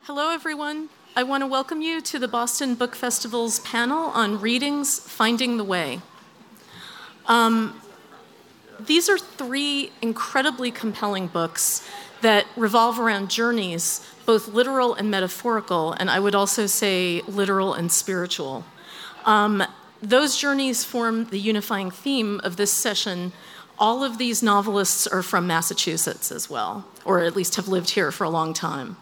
Hello, everyone. I want to welcome you to the Boston Book Festival's panel on readings, Finding the Way. These are three incredibly compelling books that revolve around journeys, both literal and metaphorical, and I would also say literal and spiritual. Those journeys form the unifying theme of this session. All of these novelists are from Massachusetts as well, or at least have lived here for a long time.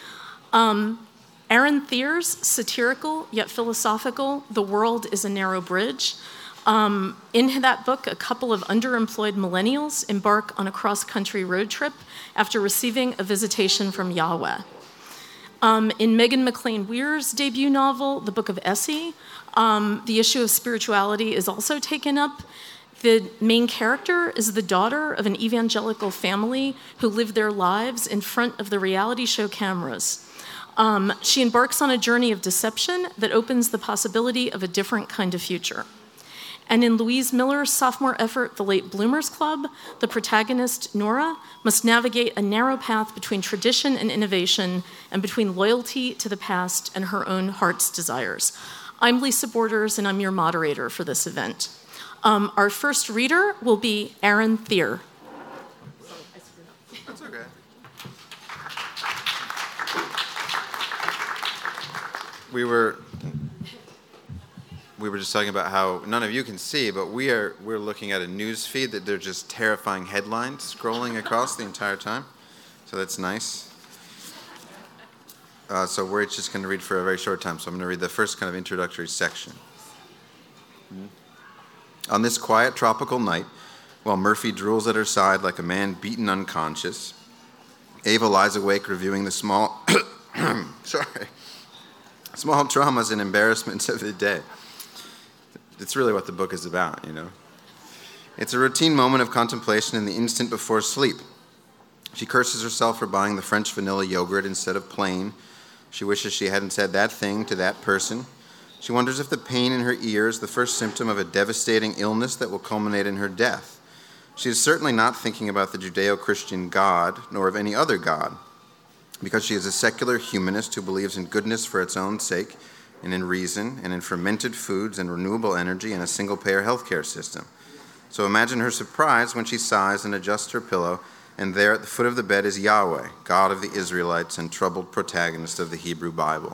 Aaron Thier's satirical yet philosophical The World is a Narrow Bridge. In that book, a couple of underemployed millennials embark on a cross-country road trip after receiving a visitation from Yahweh. In Megan McLean Weir's debut novel, The Book of Essie, the issue of spirituality is also taken up. The main character is the daughter of an evangelical family who live their lives in front of the reality show cameras. She embarks on a journey of deception that opens the possibility of a different kind of future. And in Louise Miller's sophomore effort, The Late Bloomers Club, the protagonist, Nora, must navigate a narrow path between tradition and innovation and between loyalty to the past and her own heart's desires. I'm Lisa Borders, and I'm your moderator for this event. Our first reader will be Aaron Thier. That's okay. We were just talking about how none of you can see, but we're looking at a news feed that they're just terrifying headlines scrolling across the entire time. So that's nice. So we're just going to read for a very short time. So I'm going to read the first kind of introductory section. On this quiet tropical night, while Murphy drools at her side like a man beaten unconscious, Ava lies awake reviewing the small traumas and embarrassments of the day. It's really what the book is about, you know. It's a routine moment of contemplation in the instant before sleep. She curses herself for buying the French vanilla yogurt instead of plain. She wishes she hadn't said that thing to that person. She wonders if the pain in her ear is the first symptom of a devastating illness that will culminate in her death. She is certainly not thinking about the Judeo-Christian God, nor of any other God, because she is a secular humanist who believes in goodness for its own sake, and in reason, and in fermented foods and renewable energy and a single-payer healthcare system. So imagine her surprise when she sighs and adjusts her pillow, and there at the foot of the bed is Yahweh, God of the Israelites and troubled protagonist of the Hebrew Bible.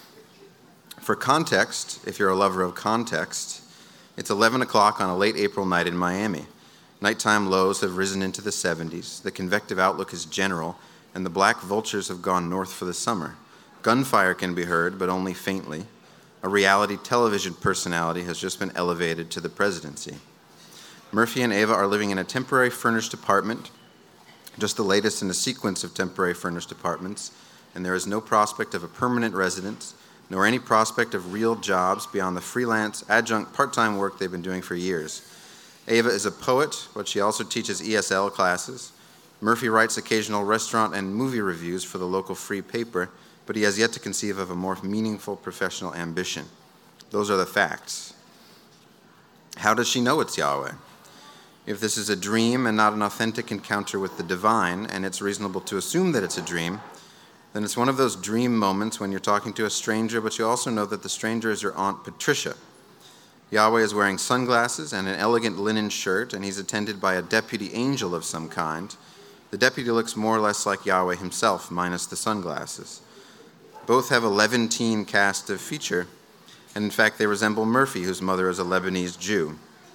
For context, if you're a lover of context, it's 11 o'clock on a late April night in Miami. Nighttime lows have risen into the 70s, the convective outlook is general, and the black vultures have gone north for the summer. Gunfire can be heard, but only faintly. A reality television personality has just been elevated to the presidency. Murphy and Ava are living in a temporary furnished apartment, just the latest in a sequence of temporary furnished apartments, and there is no prospect of a permanent residence, nor any prospect of real jobs beyond the freelance, adjunct, part-time work they've been doing for years. Ava is a poet, but she also teaches ESL classes. Murphy writes occasional restaurant and movie reviews for the local free paper, but he has yet to conceive of a more meaningful professional ambition. Those are the facts. How does she know it's Yahweh? If this is a dream and not an authentic encounter with the divine, and it's reasonable to assume that it's a dream, then it's one of those dream moments when you're talking to a stranger, but you also know that the stranger is your Aunt Patricia. Yahweh is wearing sunglasses and an elegant linen shirt, and he's attended by a deputy angel of some kind. The deputy looks more or less like Yahweh himself, minus the sunglasses. Both have a Levantine cast of feature, and in fact they resemble Murphy, whose mother is a Lebanese Jew.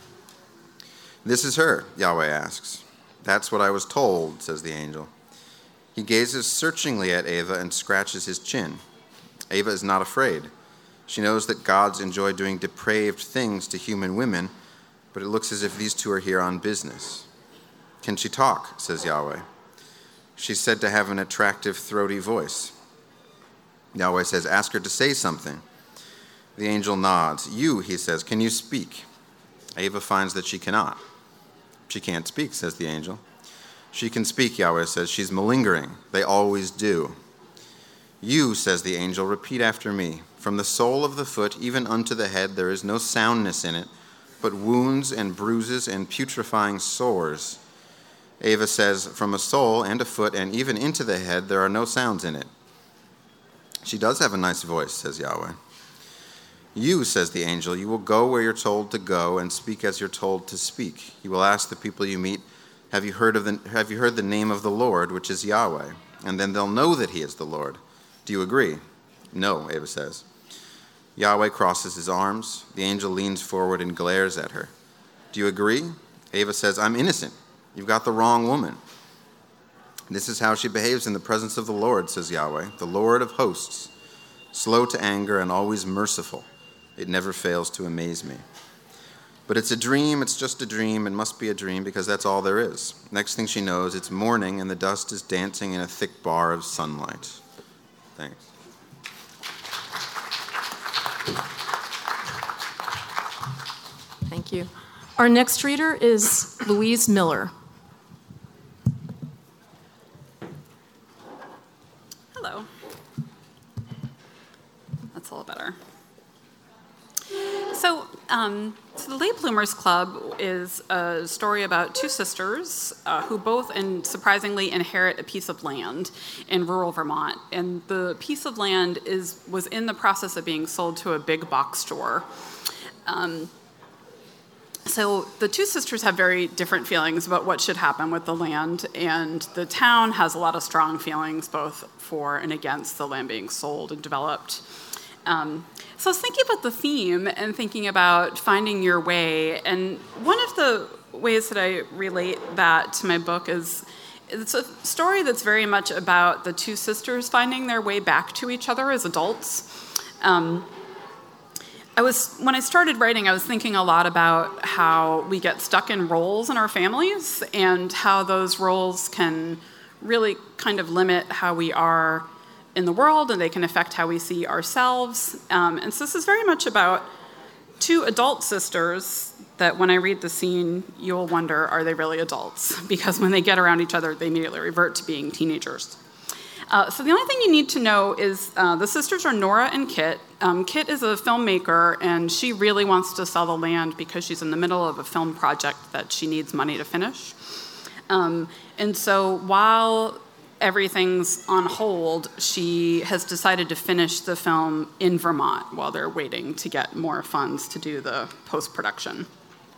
"This is her," Yahweh asks. "That's what I was told," says the angel. He gazes searchingly at Ava and scratches his chin. Ava is not afraid. She knows that gods enjoy doing depraved things to human women, but it looks as if these two are here on business. "Can she talk?" says Yahweh. "She's said to have an attractive, throaty voice." Yahweh says, "Ask her to say something." The angel nods. "You," he says, "can you speak?" Ava finds that she cannot. "She can't speak," says the angel. "She can speak," Yahweh says. "She's malingering. They always do." "You," says the angel, "repeat after me. From the sole of the foot even unto the head there is no soundness in it, but wounds and bruises and putrefying sores." Ava says, "From a sole and a foot and even into the head there are no sounds in it." She does have a nice voice, says Yahweh. You, says the angel, you will go where you're told to go and speak as you're told to speak. You will ask the people you meet, have you heard the name of the Lord, which is Yahweh? And then they'll know that he is the Lord. Do you agree? No, Ava says. Yahweh crosses his arms. The angel leans forward and glares at her. Do you agree? Ava says, I'm innocent. You've got the wrong woman. This is how she behaves in the presence of the Lord, says Yahweh, the Lord of hosts, slow to anger and always merciful. It never fails to amaze me. But it's a dream, it's just a dream, it must be a dream because that's all there is. Next thing she knows, it's morning and the dust is dancing in a thick bar of sunlight. Thanks. Thank you. Our next reader is Louise Miller. Hello. That's a little better. So the Late Bloomers Club is a story about two sisters who both, surprisingly, inherit a piece of land in rural Vermont. And the piece of land was in the process of being sold to a big box store. So the two sisters have very different feelings about what should happen with the land, and the town has a lot of strong feelings both for and against the land being sold and developed. So I was thinking about the theme and thinking about finding your way, and one of the ways that I relate that to my book is it's a story that's very much about the two sisters finding their way back to each other as adults. When I started writing, I was thinking a lot about how we get stuck in roles in our families and how those roles can really kind of limit how we are in the world, and they can affect how we see ourselves. And so this is very much about two adult sisters that when I read the scene, you'll wonder, are they really adults? Because when they get around each other, they immediately revert to being teenagers. So the only thing you need to know is the sisters are Nora and Kit. Kit is a filmmaker, and she really wants to sell the land because she's in the middle of a film project that she needs money to finish. And so while everything's on hold, she has decided to finish the film in Vermont while they're waiting to get more funds to do the post-production.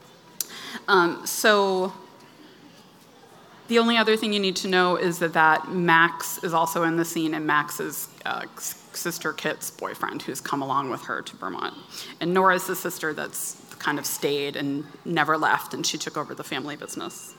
So the only other thing you need to know is that Max is also in the scene, and Max is sister Kit's boyfriend who's come along with her to Vermont. And Nora's the sister that's kind of stayed and never left, and she took over the family business.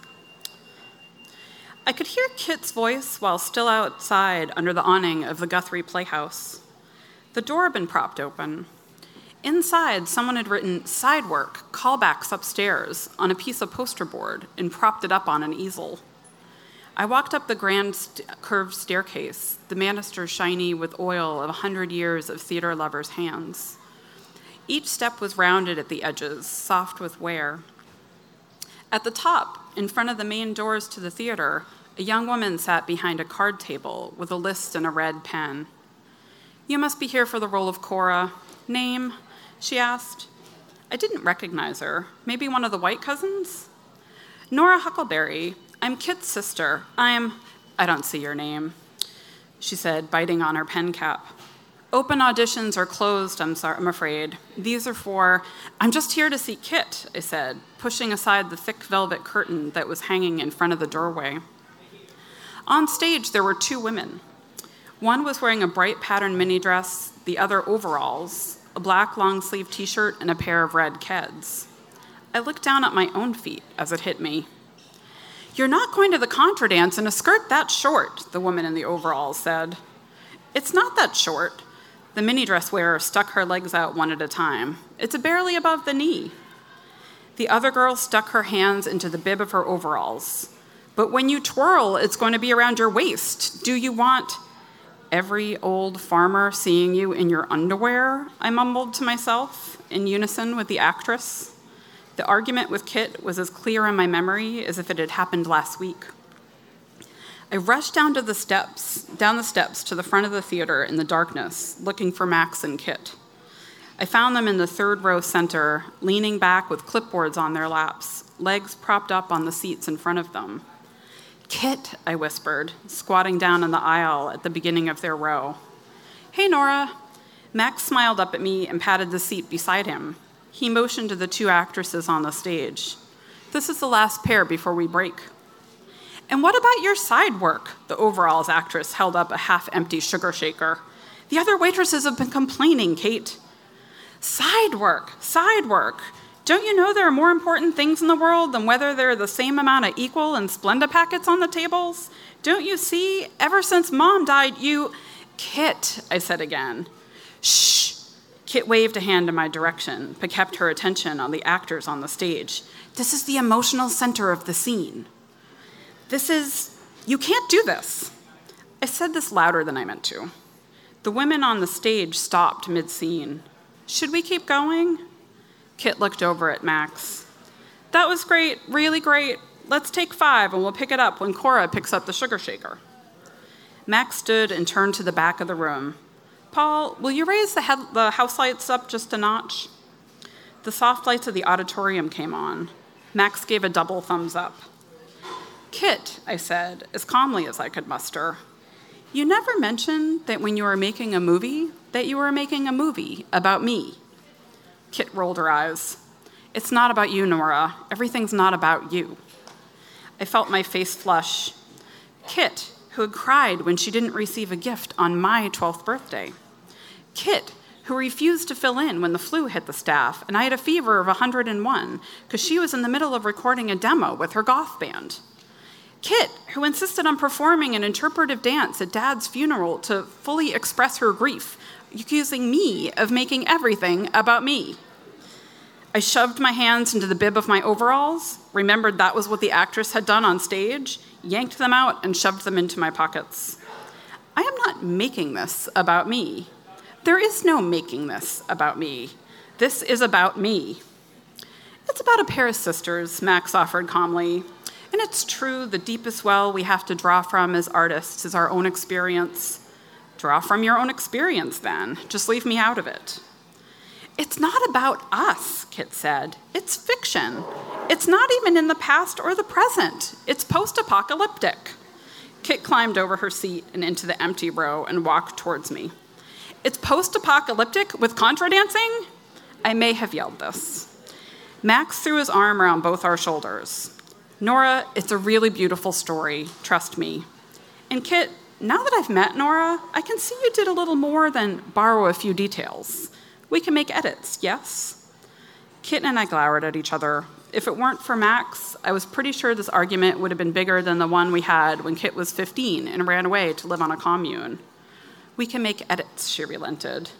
I could hear Kit's voice while still outside under the awning of the Guthrie Playhouse. The door had been propped open. Inside, someone had written "Side work, callbacks upstairs" on a piece of poster board and propped it up on an easel. I walked up the grand curved staircase, the banister shiny with oil of 100 years of theater lovers' hands. Each step was rounded at the edges, soft with wear. At the top, in front of the main doors to the theater, a young woman sat behind a card table with a list and a red pen. "You must be here for the role of Cora. Name?" she asked. I didn't recognize her. Maybe one of the White cousins? "Nora Huckleberry. I'm Kit's sister. I don't see your name," she said, biting on her pen cap. "Open auditions are closed, I'm afraid. These are for..." "I'm just here to see Kit," I said, pushing aside the thick velvet curtain that was hanging in front of the doorway. On stage, there were two women. One was wearing a bright patterned mini dress, the other overalls, a black long-sleeve t-shirt, and a pair of red Keds. I looked down at my own feet as it hit me. "You're not going to the contra dance in a skirt that short," the woman in the overalls said. "It's not that short." The mini dress wearer stuck her legs out one at a time. "It's barely above the knee." The other girl stuck her hands into the bib of her overalls. "But when you twirl, it's going to be around your waist. Do you want..." "Every old farmer seeing you in your underwear," I mumbled to myself, in unison with the actress. The argument with Kit was as clear in my memory as if it had happened last week. I rushed down the steps to the front of the theater in the darkness, looking for Max and Kit. I found them in the third row center, leaning back with clipboards on their laps, legs propped up on the seats in front of them. "Kit," I whispered, squatting down in the aisle at the beginning of their row. "Hey, Nora." Max smiled up at me and patted the seat beside him. He motioned to the two actresses on the stage. "This is the last pair before we break." "And what about your side work?" The overalls actress held up a half-empty sugar shaker. "The other waitresses have been complaining, Kate." Side work. Don't you know there are more important things in the world than whether there are the same amount of Equal and Splenda packets on the tables? Don't you see? Ever since Mom died, you... "Kit," I said again. "Shh." Kit waved a hand in my direction, but kept her attention on the actors on the stage. "This is the emotional center of the scene. You can't do this." I said this louder than I meant to. The women on the stage stopped mid-scene. "Should we keep going?" Kit looked over at Max. "That was great, really great. Let's take 5 and we'll pick it up when Cora picks up the sugar shaker." Max stood and turned to the back of the room. "Paul, will you raise the house lights up just a notch?" The soft lights of the auditorium came on. Max gave a double thumbs up. "Kit," I said, as calmly as I could muster, "you never mentioned that when you were making a movie, that you were making a movie about me." Kit rolled her eyes. "It's not about you, Nora. Everything's not about you." I felt my face flush. Kit, who had cried when she didn't receive a gift on my 12th birthday. Kit, who refused to fill in when the flu hit the staff and I had a fever of 101 because she was in the middle of recording a demo with her goth band. Kit, who insisted on performing an interpretive dance at Dad's funeral to fully express her grief, accusing me of making everything about me. I shoved my hands into the bib of my overalls, remembered that was what the actress had done on stage, yanked them out, and shoved them into my pockets. I am not making this about me. There is no making this about me. This is about me. "It's about a pair of sisters," Max offered calmly. "And it's true, the deepest well we have to draw from as artists is our own experience." "Draw from your own experience, then. Just leave me out of it." "It's not about us," Kit said. "It's fiction. It's not even in the past or the present. It's post-apocalyptic." Kit climbed over her seat and into the empty row and walked towards me. "It's post-apocalyptic with contra dancing?" I may have yelled this. Max threw his arm around both our shoulders. "Nora, it's a really beautiful story, trust me. And Kit, now that I've met Nora, I can see you did a little more than borrow a few details. We can make edits, yes?" Kit and I glowered at each other. If it weren't for Max, I was pretty sure this argument would have been bigger than the one we had when Kit was 15 and ran away to live on a commune. "We can make edits," she relented.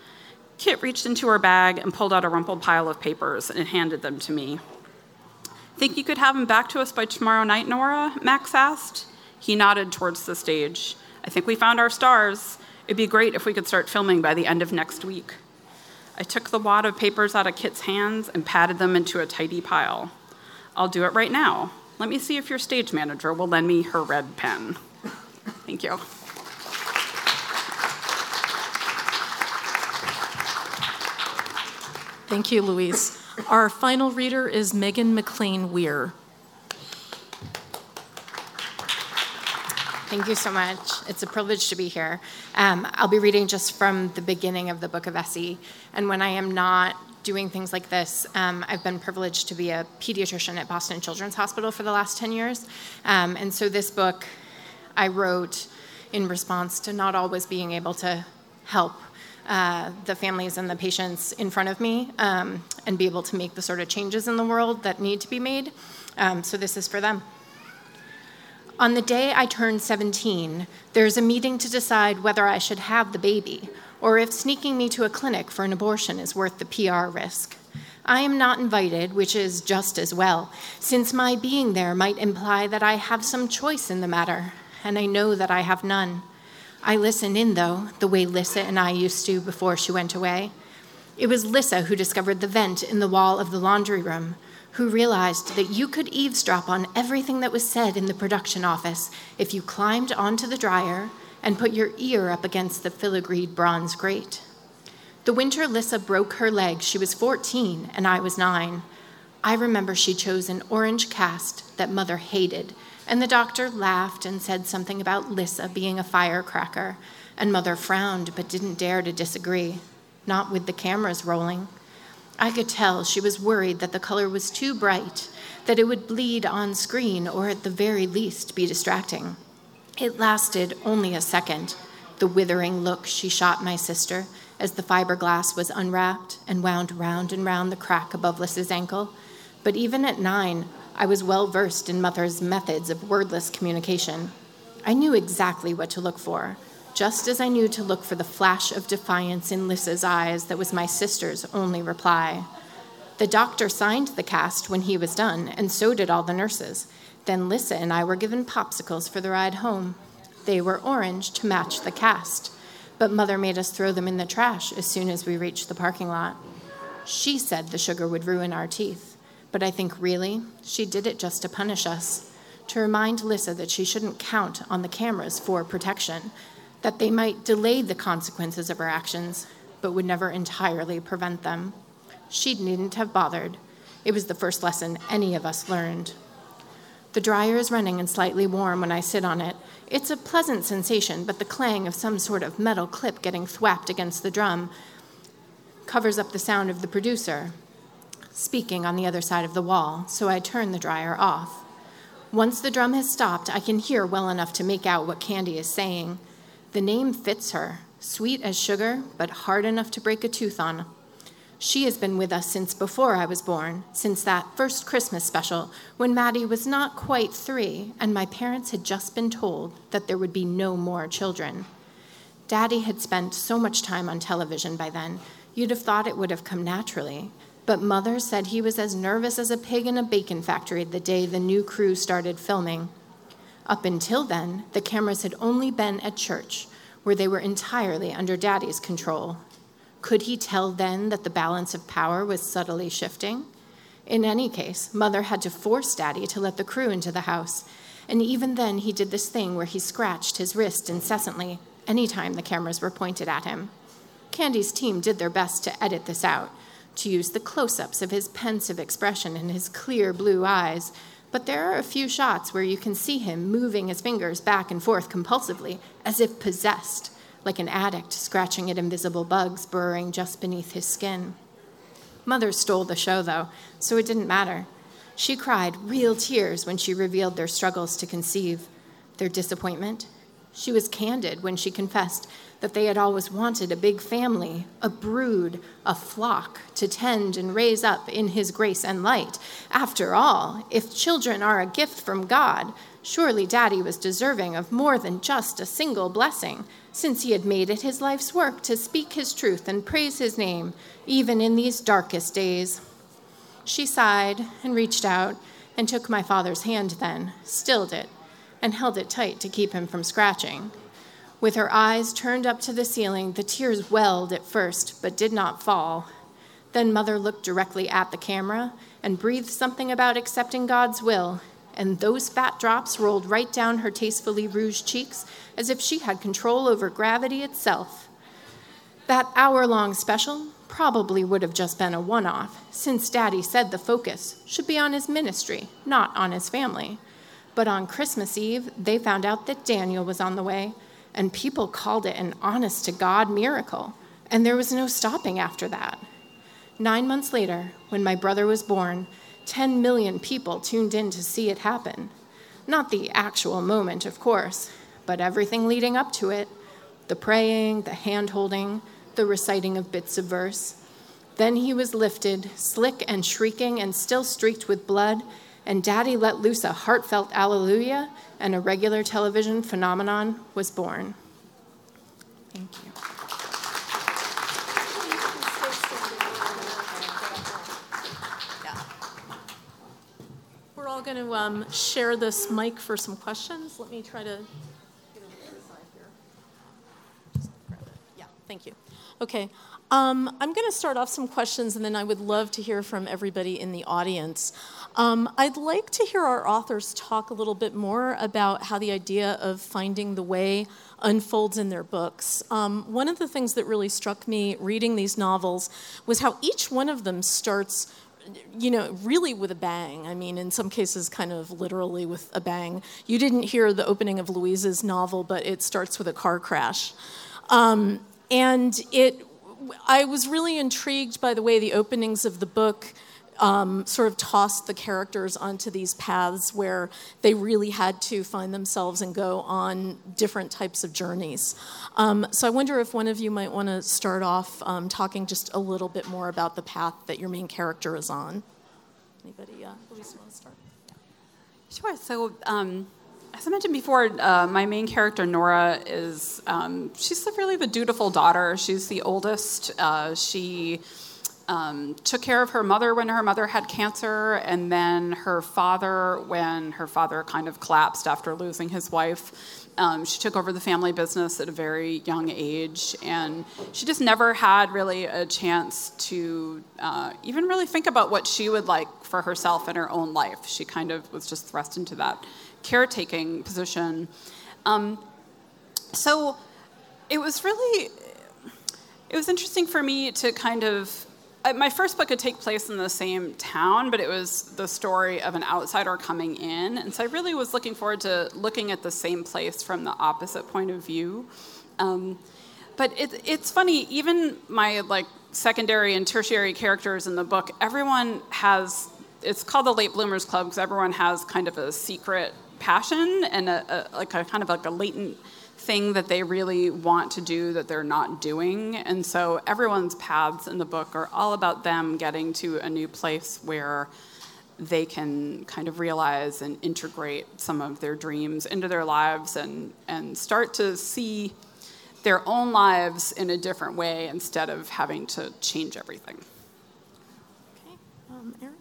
Kit reached into her bag and pulled out a rumpled pile of papers and handed them to me. "Think you could have him back to us by tomorrow night, Nora?" Max asked. He nodded towards the stage. "I think we found our stars. It'd be great if we could start filming by the end of next week." I took the wad of papers out of Kit's hands and patted them into a tidy pile. "I'll do it right now. Let me see if your stage manager will lend me her red pen." Thank you. Thank you, Louise. Our final reader is Megan McLean Weir. Thank you so much. It's a privilege to be here. I'll be reading just from the beginning of the Book of Essie. And when I am not doing things like this, I've been privileged to be a pediatrician at Boston Children's Hospital for the last 10 years. And so this book I wrote in response to not always being able to help the families and the patients in front of me and be able to make the sort of changes in the world that need to be made. So this is for them. On the day I turned 17, there's a meeting to decide whether I should have the baby or if sneaking me to a clinic for an abortion is worth the PR risk. I am not invited, which is just as well, since my being there might imply that I have some choice in the matter, and I know that I have none. I listen in, though, the way Lissa and I used to before she went away. It was Lissa who discovered the vent in the wall of the laundry room, who realized that you could eavesdrop on everything that was said in the production office if you climbed onto the dryer and put your ear up against the filigreed bronze grate. The winter Lissa broke her leg, she was 14 and I was 9. I remember she chose an orange cast that Mother hated, and the doctor laughed and said something about Lissa being a firecracker, and Mother frowned but didn't dare to disagree, not with the cameras rolling. I could tell she was worried that the color was too bright, that it would bleed on screen or at the very least be distracting. It lasted only a second, the withering look she shot my sister as the fiberglass was unwrapped and wound round and round the crack above Lys's ankle. But even at 9, I was well versed in Mother's methods of wordless communication. I knew exactly what to look for, just as I knew to look for the flash of defiance in Lys's eyes that was my sister's only reply. The doctor signed the cast when he was done, and so did all the nurses. Then Lyssa and I were given popsicles for the ride home. They were orange to match the cast, but Mother made us throw them in the trash as soon as we reached the parking lot. She said the sugar would ruin our teeth, but I think really she did it just to punish us, to remind Lyssa that she shouldn't count on the cameras for protection, that they might delay the consequences of her actions, but would never entirely prevent them. She needn't have bothered. It was the first lesson any of us learned. The dryer is running and slightly warm when I sit on it. It's a pleasant sensation, but the clang of some sort of metal clip getting thwapped against the drum covers up the sound of the producer speaking on the other side of the wall, so I turn the dryer off. Once the drum has stopped, I can hear well enough to make out what Candy is saying. The name fits her, sweet as sugar, but hard enough to break a tooth on. She has been with us since before I was born, since that first Christmas special when Maddie was not quite 3 and my parents had just been told that there would be no more children. Daddy had spent so much time on television by then, you'd have thought it would have come naturally. But Mother said he was as nervous as a pig in a bacon factory the day the new crew started filming. Up until then, the cameras had only been at church, where they were entirely under Daddy's control. Could he tell then that the balance of power was subtly shifting? In any case, Mother had to force Daddy to let the crew into the house, and even then he did this thing where he scratched his wrist incessantly anytime the cameras were pointed at him. Candy's team did their best to edit this out, to use the close-ups of his pensive expression and his clear blue eyes, but there are a few shots where you can see him moving his fingers back and forth compulsively, as if possessed, like an addict scratching at invisible bugs burrowing just beneath his skin. Mother stole the show, though, so it didn't matter. She cried real tears when she revealed their struggles to conceive, their disappointment. She was candid when she confessed that they had always wanted a big family, a brood, a flock to tend and raise up in his grace and light. After all, if children are a gift from God, surely Daddy was deserving of more than just a single blessing, since he had made it his life's work to speak his truth and praise his name, even in these darkest days. She sighed and reached out and took my father's hand then, stilled it, and held it tight to keep him from scratching. With her eyes turned up to the ceiling, the tears welled at first, but did not fall. Then Mother looked directly at the camera and breathed something about accepting God's will, and those fat drops rolled right down her tastefully rouged cheeks as if she had control over gravity itself. That hour-long special probably would have just been a one-off, since Daddy said the focus should be on his ministry, not on his family. But on Christmas Eve, they found out that Daniel was on the way, and people called it an honest-to-God miracle, and there was no stopping after that. 9 months later, when my brother was born, 10 million people tuned in to see it happen. Not the actual moment, of course, but everything leading up to it, the praying, the hand-holding, the reciting of bits of verse. Then he was lifted, slick and shrieking and still streaked with blood, and Daddy let loose a heartfelt alleluia, and a regular television phenomenon was born. Thank you. We're all going to share this mic for some questions. Let me try to get over to the side here. Just grab it. Yeah, thank you. Okay. I'm going to start off some questions, and then I would love to hear from everybody in the audience. I'd like to hear our authors talk a little bit more about how the idea of finding the way unfolds in their books. One of the things that really struck me reading these novels was how each one of them starts really with a bang. I mean, in some cases, kind of literally with a bang. You didn't hear the opening of Louise's novel, but it starts with a car crash. I was really intrigued by the way the openings of the book sort of tossed the characters onto these paths where they really had to find themselves and go on different types of journeys. So I wonder if one of you might want to start off talking just a little bit more about the path that your main character is on. Anybody? Louise, want to start? Sure. So, as I mentioned before, my main character, Nora, she's really the dutiful daughter. She's the oldest. She took care of her mother when her mother had cancer, and then her father when her father kind of collapsed after losing his wife. She took over the family business at a very young age, and she just never had really a chance to even really think about what she would like for herself in her own life. She kind of was just thrust into that caretaking position. So it was interesting for me to kind of, my first book could take place in the same town, but it was the story of an outsider coming in. And so I really was looking forward to looking at the same place from the opposite point of view. But it's funny, even my secondary and tertiary characters in the book, everyone has, it's called the Late Bloomers Club because everyone has kind of a secret passion and a kind of a latent thing that they really want to do that they're not doing. And so everyone's paths in the book are all about them getting to a new place where they can kind of realize and integrate some of their dreams into their lives and start to see their own lives in a different way instead of having to change everything. Okay. Aaron?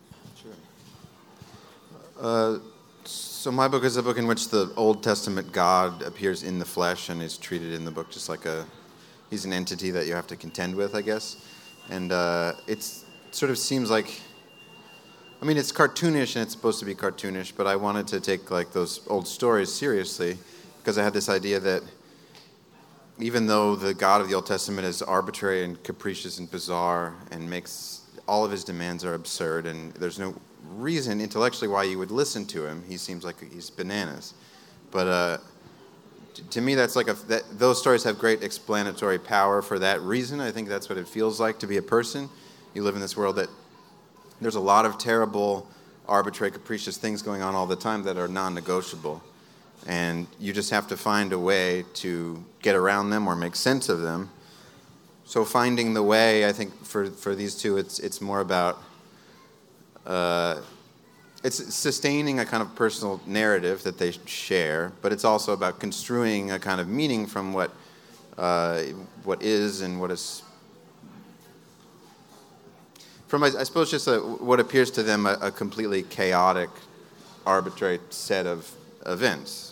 Sure. So my book is a book in which the Old Testament God appears in the flesh and is treated in the book just like he's an entity that you have to contend with, I guess. And it sort of seems like, I mean, it's cartoonish and it's supposed to be cartoonish, but I wanted to take those old stories seriously because I had this idea that even though the God of the Old Testament is arbitrary and capricious and bizarre and makes all of his demands are absurd and there's no reason intellectually why you would listen to him. He seems like he's bananas. But to me, that's those stories have great explanatory power for that reason. I think that's what it feels like to be a person. You live in this world that there's a lot of terrible, arbitrary, capricious things going on all the time that are non-negotiable. And you just have to find a way to get around them or make sense of them. So finding the way, I think for these two, it's more about it's sustaining a kind of personal narrative that they share, but it's also about construing a kind of meaning from what is and what is from, I suppose, just what appears to them a completely chaotic, arbitrary set of events.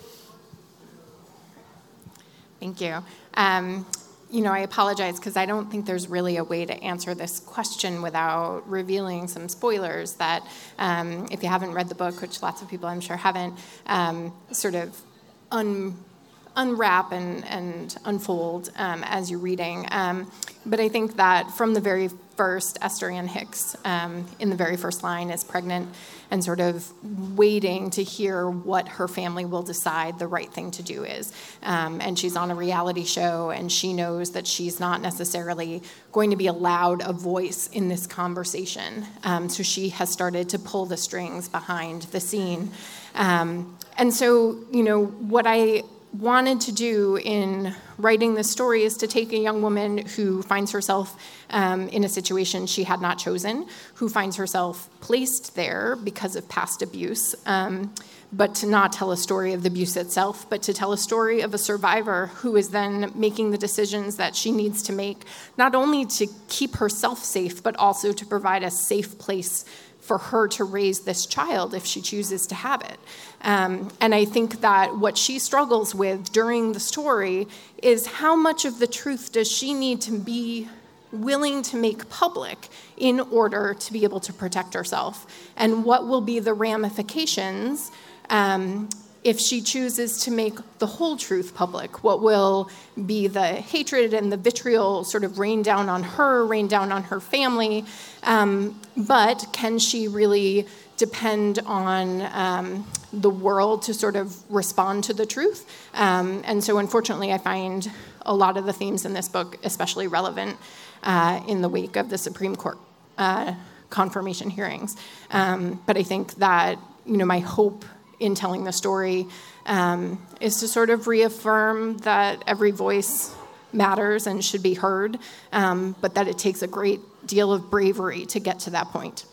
Thank you. I apologize because I don't think there's really a way to answer this question without revealing some spoilers that, if you haven't read the book, which lots of people I'm sure haven't, sort of unwrap and unfold as you're reading. But I think that from the very first, Esther Ann Hicks, in the very first line, is pregnant and sort of waiting to hear what her family will decide the right thing to do is. And she's on a reality show, and she knows that she's not necessarily going to be allowed a voice in this conversation. So she has started to pull the strings behind the scene. And so, what I wanted to do in writing this story is to take a young woman who finds herself in a situation she had not chosen, who finds herself placed there because of past abuse, but to not tell a story of the abuse itself, but to tell a story of a survivor who is then making the decisions that she needs to make, not only to keep herself safe, but also to provide a safe place for her to raise this child if she chooses to have it. And I think that what she struggles with during the story is how much of the truth does she need to be willing to make public in order to be able to protect herself? And what will be the ramifications if she chooses to make the whole truth public, what will be the hatred and the vitriol sort of rain down on her family? But can she really depend on the world to sort of respond to the truth? And so unfortunately, I find a lot of the themes in this book especially relevant in the wake of the Supreme Court confirmation hearings. But I think that, my hope in telling the story is to sort of reaffirm that every voice matters and should be heard, but that it takes a great deal of bravery to get to that point.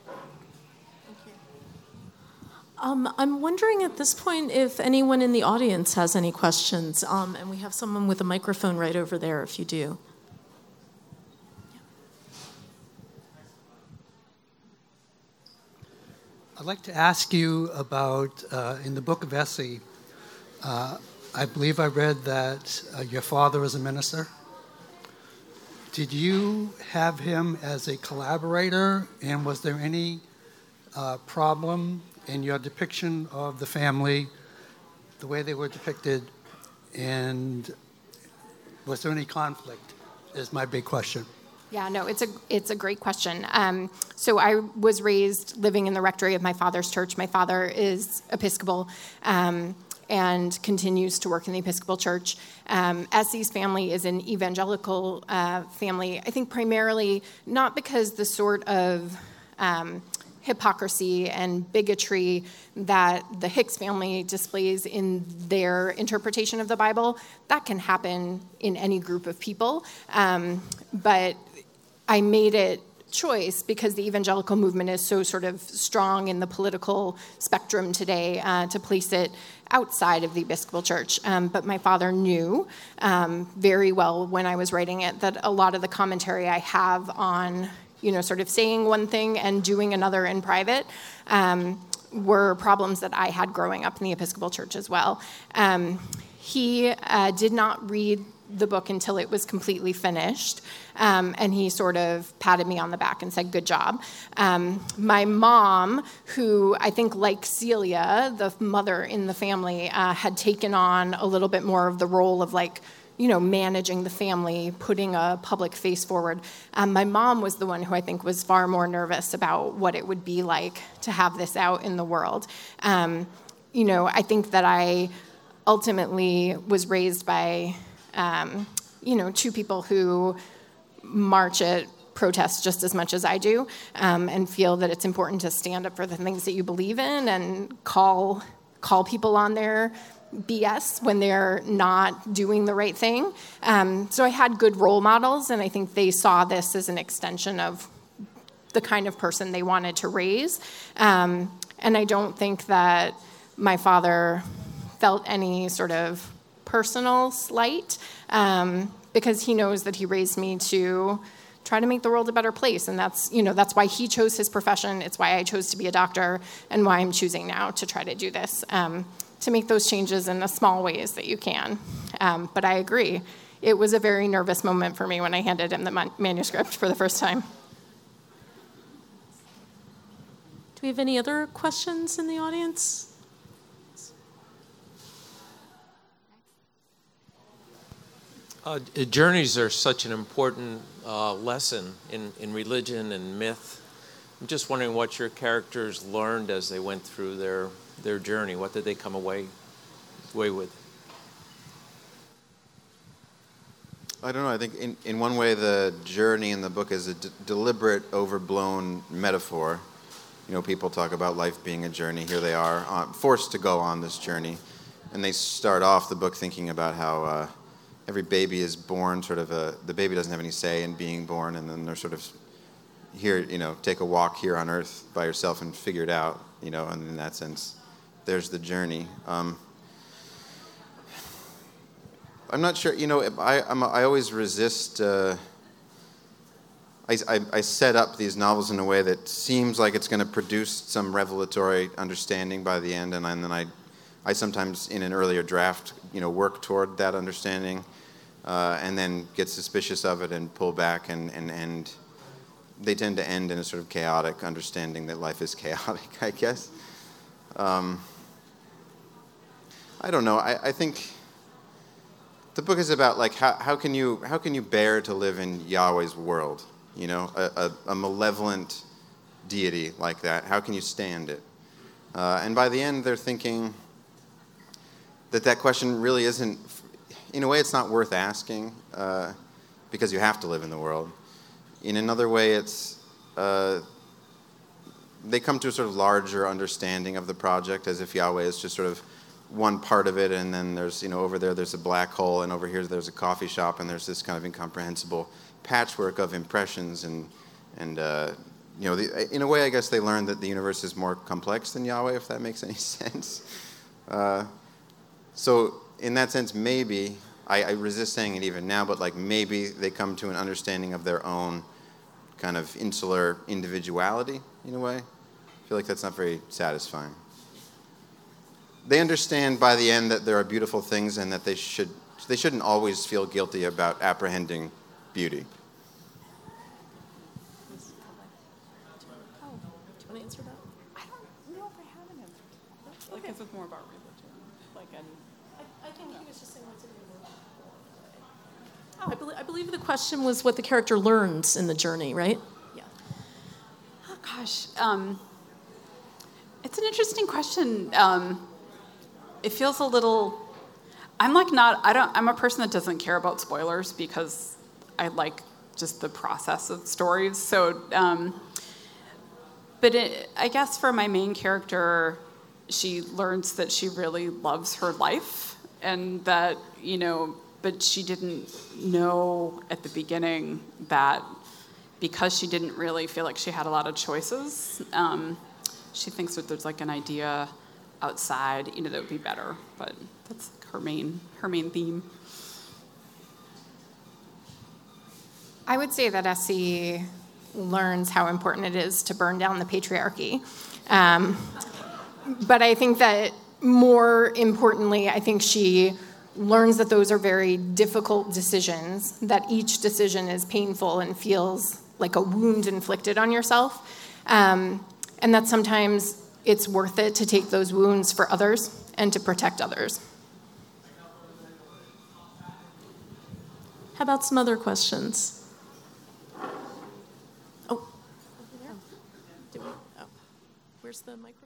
I'm wondering at this point if anyone in the audience has any questions, and we have someone with a microphone right over there if you do. I'd like to ask you about, in the book of Essie, I believe I read that your father was a minister. Did you have him as a collaborator, and was there any problem in your depiction of the family, the way they were depicted, and was there any conflict, is my big question. Yeah, no, it's a great question. So I was raised living in the rectory of my father's church. My father is Episcopal and continues to work in the Episcopal Church. Essie's family is an evangelical family, I think primarily not because the sort of hypocrisy and bigotry that the Hicks family displays in their interpretation of the Bible. That can happen in any group of people. But I made it choice because the evangelical movement is so sort of strong in the political spectrum today to place it outside of the Episcopal Church. But my father knew very well when I was writing it that a lot of the commentary I have on sort of saying one thing and doing another in private, were problems that I had growing up in the Episcopal Church as well. He did not read the book until it was completely finished, and he sort of patted me on the back and said, "Good job." My mom, who I think, like Celia, the mother in the family, had taken on a little bit more of the role of managing the family, putting a public face forward. My mom was the one who I think was far more nervous about what it would be like to have this out in the world. I think that I ultimately was raised by, two people who march at protests just as much as I do, and feel that it's important to stand up for the things that you believe in and call people on their BS when they're not doing the right thing. So I had good role models, and I think they saw this as an extension of the kind of person they wanted to raise. And I don't think that my father felt any sort of personal slight, because he knows that he raised me to try to make the world a better place. And that's why he chose his profession. It's why I chose to be a doctor, and why I'm choosing now to try to do this. To make those changes in the small ways that you can. But I agree. It was a very nervous moment for me when I handed him the manuscript for the first time. Do we have any other questions in the audience? Journeys are such an important lesson in religion and myth. I'm just wondering what your characters learned as they went through their journey. What did they come away with? I don't know. I think in one way the journey in the book is a deliberate, overblown metaphor. People talk about life being a journey. Here they are, forced to go on this journey. And they start off the book thinking about how every baby is born the baby doesn't have any say in being born, and then they're sort of here, take a walk here on earth by yourself and figure it out, and in that sense, there's the journey. I'm not sure, I always resist, I set up these novels in a way that seems like it's going to produce some revelatory understanding by the end, and then I sometimes, in an earlier draft, work toward that understanding, and then get suspicious of it and pull back, and they tend to end in a sort of chaotic understanding that life is chaotic, I guess. I don't know. I think the book is about like how can you bear to live in Yahweh's world? You know, a malevolent deity like that. How can you stand it? And by the end, they're thinking that question really isn't. In a way, it's not worth asking because you have to live in the world. In another way, it's they come to a sort of larger understanding of the project, as if Yahweh is just sort of one part of it, and then there's, over there's a black hole, and over here there's a coffee shop, and there's this kind of incomprehensible patchwork of impressions, and in a way, I guess they learned that the universe is more complex than Yahweh, if that makes any sense. So in that sense, maybe, I resist saying it even now, but like maybe they come to an understanding of their own kind of insular individuality, in a way. I feel like that's not very satisfying. They understand by the end that there are beautiful things and that they shouldn't always feel guilty about apprehending beauty. Do you want to answer that? I don't know if I have an answer. Like, is it more about religion? I think he was just saying what's in the book. I believe the question was what the character learns in the journey, right? Yeah. Oh, gosh. It's an interesting question. It feels a little... I'm a person that doesn't care about spoilers because I like just the process of stories. So, I guess for my main character, she learns that she really loves her life and that, but she didn't know at the beginning that because she didn't really feel like she had a lot of choices, she thinks that there's like an idea outside, that would be better. But that's her main theme. I would say that Essie learns how important it is to burn down the patriarchy. But I think that more importantly, I think she learns that those are very difficult decisions, that each decision is painful and feels like a wound inflicted on yourself, and that sometimes it's worth it to take those wounds for others and to protect others. How about some other questions? Oh, where's the microphone?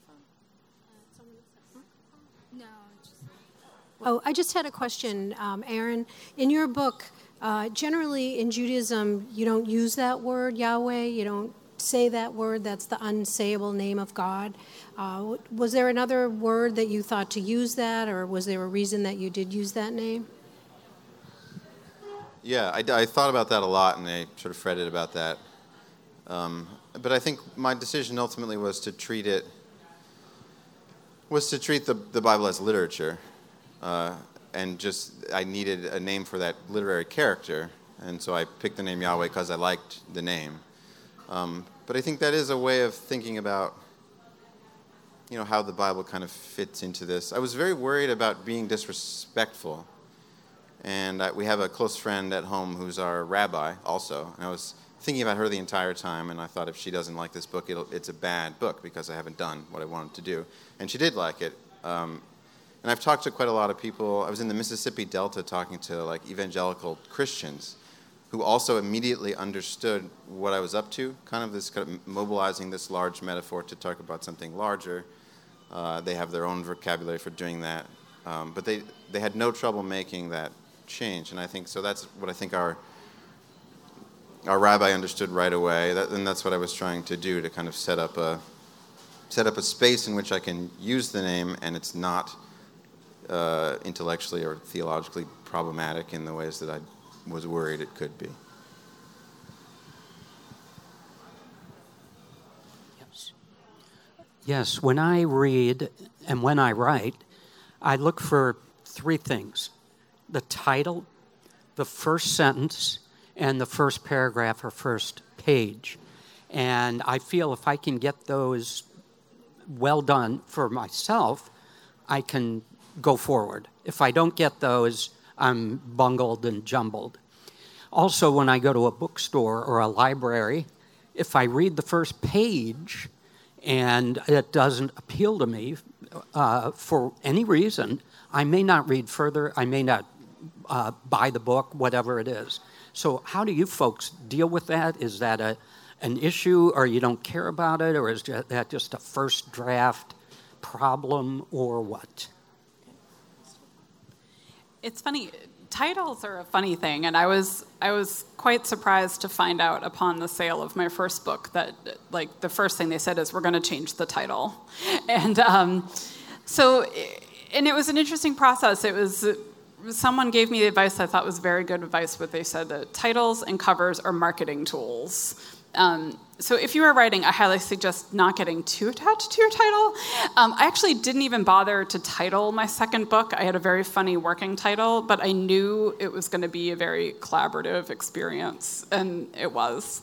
No. Oh, I just had a question, Aaron. In your book, generally in Judaism, you don't use that word, Yahweh. You don't say that word. That's the unsayable name of God. Was there another word that you thought to use that, or was there a reason that you did use that name? Yeah, I thought about that a lot, and I sort of fretted about that. But I think my decision ultimately was to treat the Bible as literature, and just I needed a name for that literary character, and so I picked the name Yahweh because I liked the name. But I think that is a way of thinking about, how the Bible kind of fits into this. I was very worried about being disrespectful, and we have a close friend at home who's our rabbi also, and I was thinking about her the entire time, and I thought if she doesn't like this book, it's a bad book because I haven't done what I wanted to do. And she did like it. And I've talked to quite a lot of people. I was in the Mississippi Delta talking to evangelical Christians who also immediately understood what I was up to, kind of mobilizing this large metaphor to talk about something larger. They have their own vocabulary for doing that. But they had no trouble making that change. And I think, so that's what I think our rabbi understood right away, and that's what I was trying to do, to kind of set up a space in which I can use the name and it's not intellectually or theologically problematic in the ways that I was worried it could be. Yes, when I read and when I write, I look for three things: the title, the first sentence, and the first paragraph or first page. And I feel if I can get those well done for myself, I can go forward. If I don't get those, I'm bungled and jumbled. Also, when I go to a bookstore or a library, if I read the first page and it doesn't appeal to me, for any reason, I may not read further, I may not buy the book, whatever it is. So how do you folks deal with that? Is that an issue, or you don't care about it, or is that just a first draft problem, or what? It's funny. Titles are a funny thing, and I was quite surprised to find out upon the sale of my first book that, like, the first thing they said is, we're going to change the title. And and it was an interesting process. It was, someone gave me the advice I thought was very good advice, but they said that titles and covers are marketing tools. So if you are writing, I highly suggest not getting too attached to your title. I actually didn't even bother to title my second book. I had a very funny working title, but I knew it was going to be a very collaborative experience, and it was.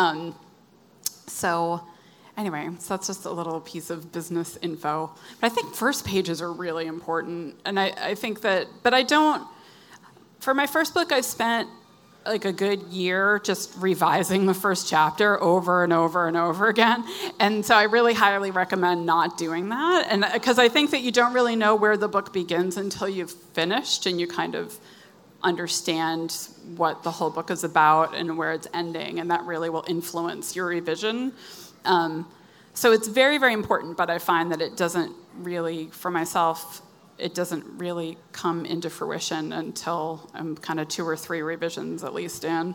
So that's just a little piece of business info. But I think first pages are really important, and I think that, but I don't, for my first book, I spent like a good year just revising the first chapter over and over and over again. And so I really highly recommend not doing that. And because I think that you don't really know where the book begins until you've finished and you kind of understand what the whole book is about and where it's ending. And that really will influence your revision. So it's very, very important, but I find that it doesn't really, for myself, it doesn't really come into fruition until I'm kind of 2 or 3 revisions at least in.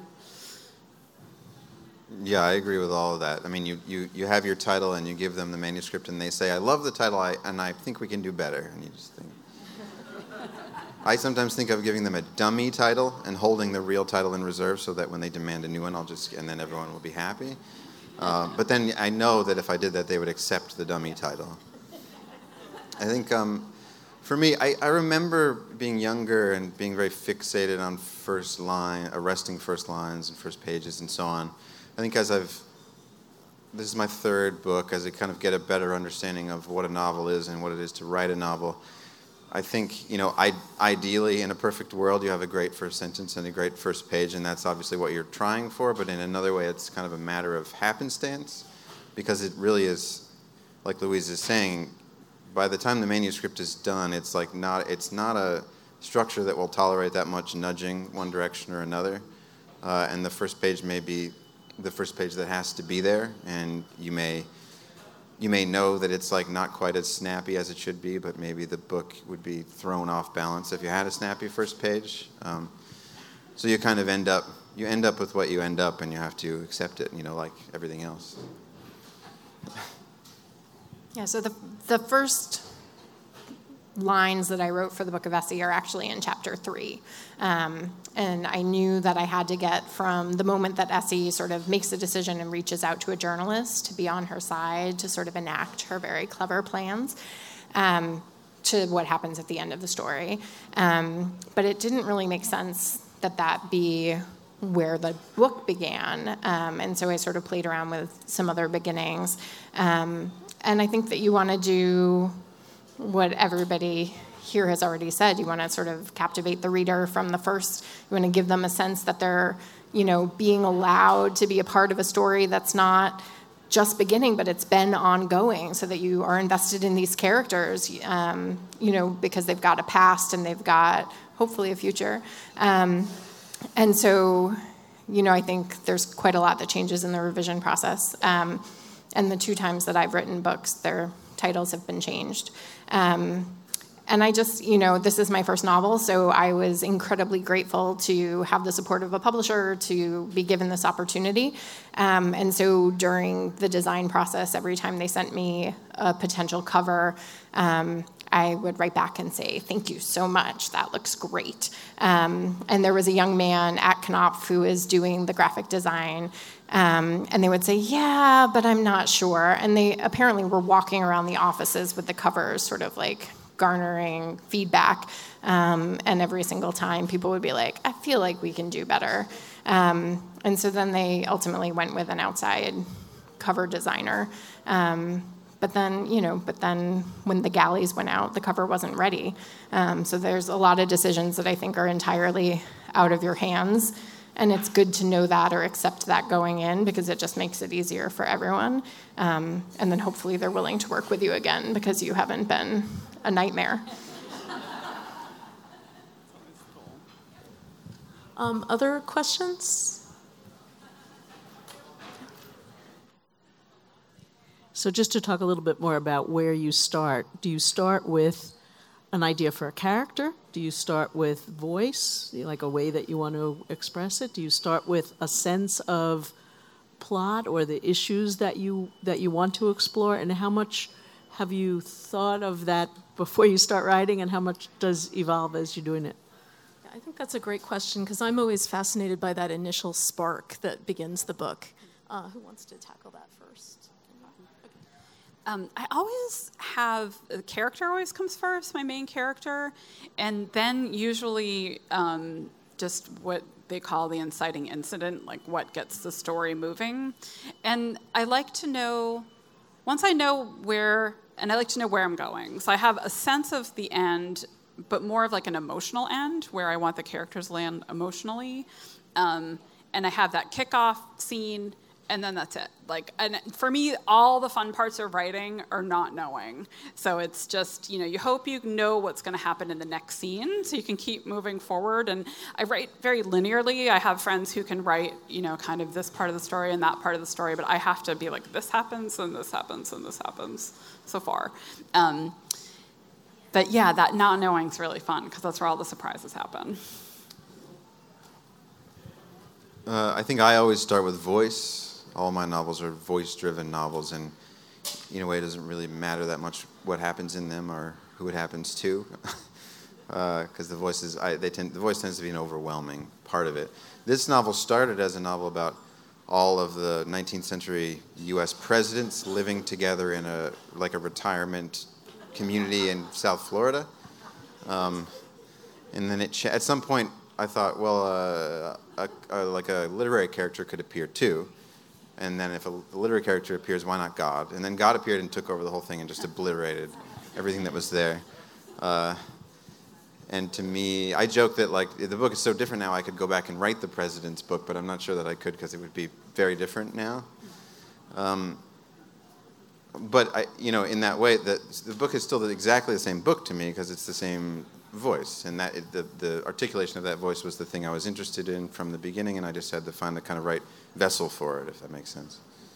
Yeah, I agree with all of that. I mean, you have your title and you give them the manuscript and they say, I love the title and I think we can do better. And you just think. I sometimes think of giving them a dummy title and holding the real title in reserve so that when they demand a new one, and then everyone will be happy. But then I know that if I did that, they would accept the dummy title. I think... For me, I remember being younger and being very fixated on arresting first lines and first pages and so on. I think this is my third book, as I kind of get a better understanding of what a novel is and what it is to write a novel. I think, ideally, in a perfect world, you have a great first sentence and a great first page, and that's obviously what you're trying for, but in another way, it's kind of a matter of happenstance, because it really is, like Louise is saying, by the time the manuscript is done, it's not a structure that will tolerate that much nudging one direction or another. And the first page may be the first page that has to be there, and you may know that it's like not quite as snappy as it should be, but maybe the book would be thrown off balance if you had a snappy first page. So you kind of end up with what you end up, and you have to accept it, like everything else. Yeah, so the first lines that I wrote for the Book of Essie are actually in chapter 3. And I knew that I had to get from the moment that Essie sort of makes a decision and reaches out to a journalist to be on her side, to sort of enact her very clever plans, to what happens at the end of the story. But it didn't really make sense that be where the book began. And so I sort of played around with some other beginnings. And I think that you want to do what everybody here has already said. You want to sort of captivate the reader from the first. You want to give them a sense that they're, being allowed to be a part of a story that's not just beginning, but it's been ongoing, so that you are invested in these characters, because they've got a past and they've got hopefully a future. And so, I think there's quite a lot that changes in the revision process. And the 2 times that I've written books, their titles have been changed. And I just, this is my first novel, so I was incredibly grateful to have the support of a publisher, to be given this opportunity. And so during the design process, every time they sent me a potential cover, I would write back and say, thank you so much, that looks great. And there was a young man at Knopf who is doing the graphic design, and they would say, yeah, but I'm not sure. And they apparently were walking around the offices with the covers, sort of like garnering feedback. And every single time people would be like, I feel like we can do better. And so then they ultimately went with an outside cover designer. But then when the galleys went out, the cover wasn't ready. So there's a lot of decisions that I think are entirely out of your hands. And it's good to know that or accept that going in because it just makes it easier for everyone. And then hopefully they're willing to work with you again because you haven't been a nightmare. Other questions? So just to talk a little bit more about where you start, do you start with an idea for a character? Do you start with voice, like a way that you want to express it? Do you start with a sense of plot or the issues that you want to explore? And how much have you thought of that before you start writing, and how much does evolve as you're doing it? I think that's a great question because I'm always fascinated by that initial spark that begins the book. Who wants to tackle that first? I always have, the character always comes first, my main character, and then usually just what they call the inciting incident, like what gets the story moving. And I like to know, once I know where, and I like to know where I'm going. So I have a sense of the end, but more of like an emotional end where I want the characters to land emotionally. And I have that kickoff scene, and then that's it. Like, and for me, all the fun parts of writing are not knowing. So it's just, you hope you know what's going to happen in the next scene so you can keep moving forward. And I write very linearly. I have friends who can write, kind of this part of the story and that part of the story, but I have to be like, this happens and this happens and this happens so far. But yeah, that not knowing is really fun because that's where all the surprises happen. I think I always start with voice. All my novels are voice-driven novels, and in a way it doesn't really matter that much what happens in them or who it happens to, because the voice tends to be an overwhelming part of it. This novel started as a novel about all of the 19th century U.S. presidents living together in a retirement community in South Florida, and then at some point I thought, well, a literary character could appear too. And then if a literary character appears, why not God? And then God appeared and took over the whole thing and just obliterated everything that was there. And to me, I joke that the book is so different now, I could go back and write the president's book, but I'm not sure that I could because it would be very different now. But in that way, the book is still exactly the same book to me because it's the same voice, and that the articulation of that voice was the thing I was interested in from the beginning, and I just had to find the kind of right vessel for it, if that makes sense.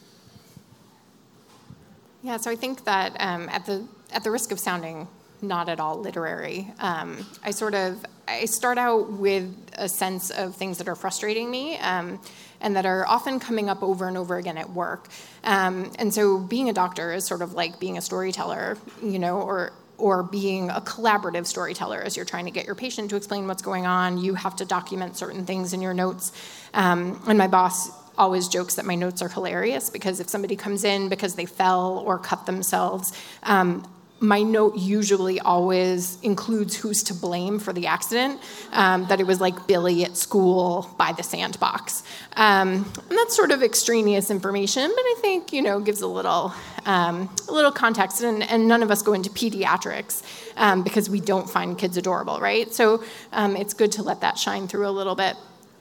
Yeah, so I think that at the risk of sounding not at all literary, I start out with a sense of things that are frustrating me and that are often coming up over and over again at work. And so being a doctor is sort of like being a storyteller, or being a collaborative storyteller as you're trying to get your patient to explain what's going on. You have to document certain things in your notes. And my boss always jokes that my notes are hilarious because if somebody comes in because they fell or cut themselves, my note usually always includes who's to blame for the accident, that it was like Billy at school by the sandbox. And that's sort of extraneous information, but I think, gives a little context. And none of us go into pediatrics because we don't find kids adorable, right? So it's good to let that shine through a little bit.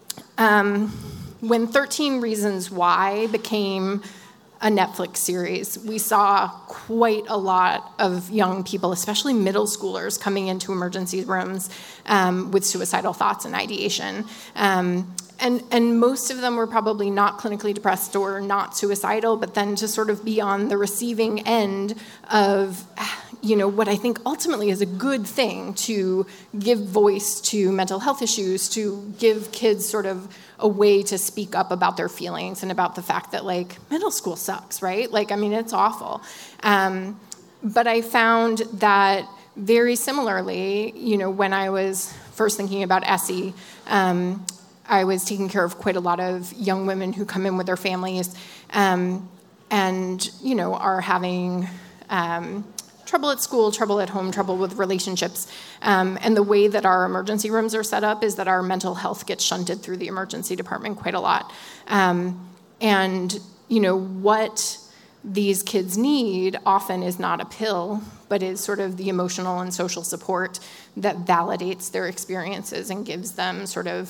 When 13 Reasons Why became a Netflix series, we saw quite a lot of young people, especially middle schoolers, coming into emergency rooms with suicidal thoughts and ideation. And most of them were probably not clinically depressed or not suicidal, but then to sort of be on the receiving end of, what I think ultimately is a good thing to give voice to mental health issues, to give kids sort of a way to speak up about their feelings and about the fact that, middle school sucks, right? It's awful. But I found that very similarly, when I was first thinking about Essie, I was taking care of quite a lot of young women who come in with their families and, are having trouble at school, trouble at home, trouble with relationships. And the way that our emergency rooms are set up is that our mental health gets shunted through the emergency department quite a lot. And, what these kids need often is not a pill, but is sort of the emotional and social support that validates their experiences and gives them sort of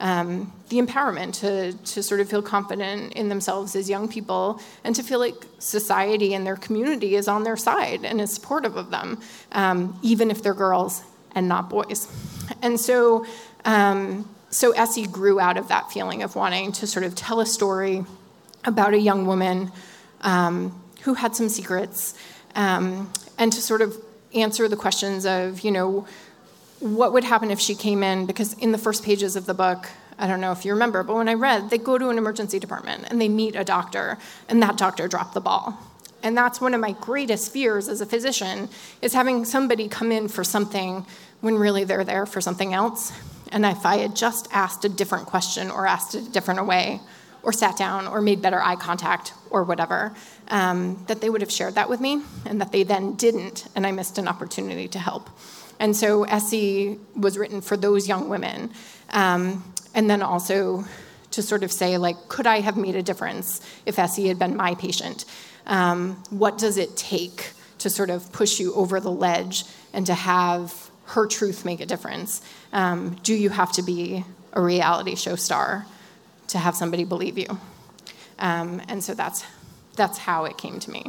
the empowerment to sort of feel confident in themselves as young people and to feel like society and their community is on their side and is supportive of them, even if they're girls and not boys. And so Essie grew out of that feeling of wanting to sort of tell a story about a young woman who had some secrets, and to sort of answer the questions of, what would happen if she came in? Because in the first pages of the book, I don't know if you remember, but when I read, they go to an emergency department and they meet a doctor, and that doctor dropped the ball. And that's one of my greatest fears as a physician, is having somebody come in for something when really they're there for something else. And if I had just asked a different question or asked it a different way, or sat down or made better eye contact or whatever, that they would have shared that with me, and that they then didn't, and I missed an opportunity to help. And so Essie was written for those young women. And then also to sort of say, like, could I have made a difference if Essie had been my patient? What does it take to sort of push you over the ledge and to have her truth make a difference? Do you have to be a reality show star to have somebody believe you? And so that's how it came to me.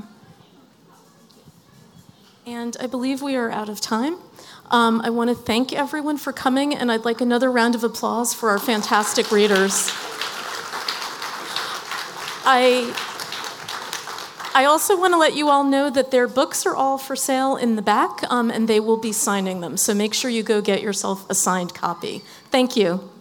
And I believe we are out of time. I want to thank everyone for coming, and I'd like another round of applause for our fantastic readers. I also want to let you all know that their books are all for sale in the back, and they will be signing them. So make sure you go get yourself a signed copy. Thank you.